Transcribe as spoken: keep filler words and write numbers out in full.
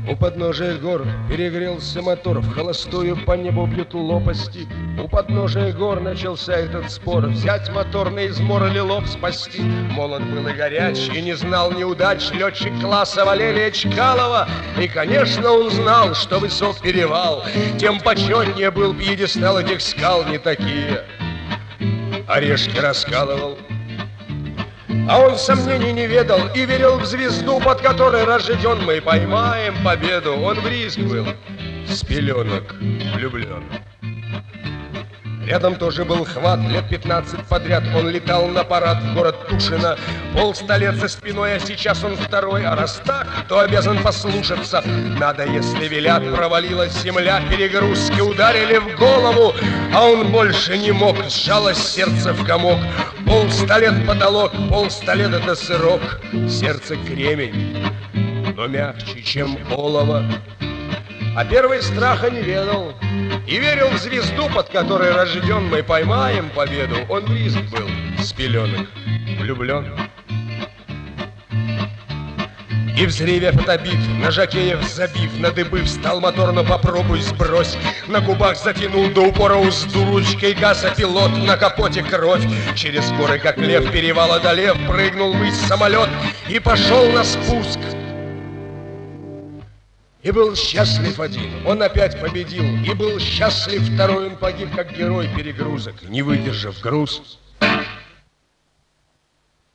У подножия гор перегрелся мотор, в холостую по небу бьют лопасти. У подножия гор начался этот спор, взять мотор на измор или лоб спасти. Молод был и горяч, и не знал неудач летчик класса Валерия Чкалова. И, конечно, он знал, что высок перевал, тем почетнее был пьедестал этих скал. Не такие орешки раскалывал, а он сомнений не ведал и верил в звезду, под которой рожден мы поймаем победу. Он в риск был с пеленок влюблен. Рядом тоже был Хват, лет пятнадцать подряд он летал на парад в город Тушино. Полста лет за спиной, а сейчас он второй. А раз так, то обязан послушаться. Надо, если велят. Провалилась земля, перегрузки ударили в голову, а он больше не мог, сжалось сердце в комок. Полста лет потолок, полста лет это сырок. Сердце кремень, но мягче, чем олово. А первый страха не ведал и верил в звезду, под которой рожден мы поймаем победу. Он в риск был с пеленок влюблен. И взревев от обид, на жокеев забив, на дыбы встал мотор, но попробуй сбрось. На губах затянул до упора узду ручкой газа пилот, на капоте кровь. Через горы, как лев, перевал одолев, прыгнул ввысь самолет и пошел на спуск. И был счастлив один, он опять победил. И был счастлив второй, он погиб, как герой перегрузок, не выдержав груз.